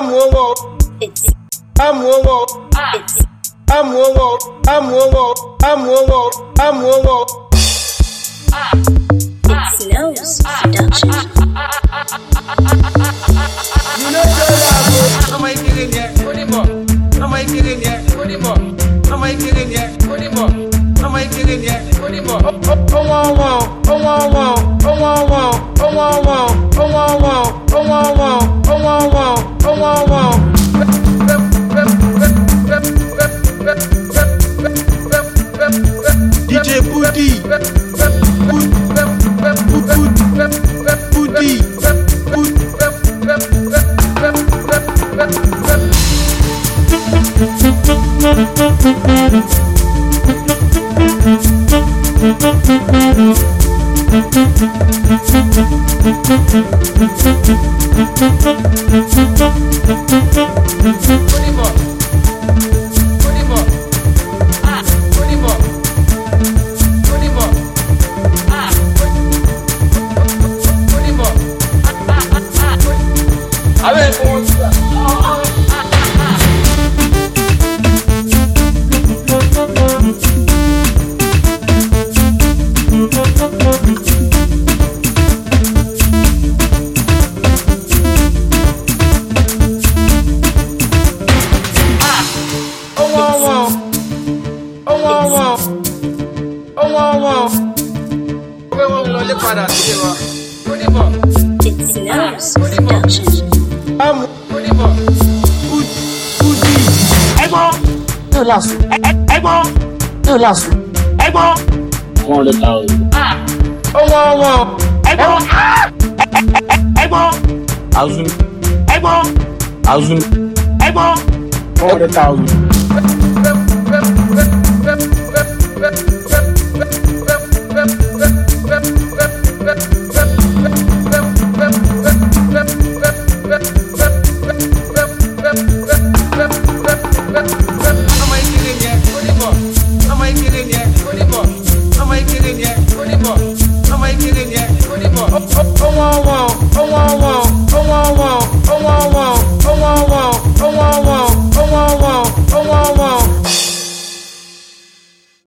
Nose Production. You know am I killing yet? Am I killing yet? Am I killing yet? Am I killing yet? Oh wow wow, oh wow wow, oh wow wow, oh wow wow, oh wow wow, oh wow wow, oh wow wow, oh wow wow. DJ Booty, Booty, It's Nose Production. Oh wow wow, oh wow wow.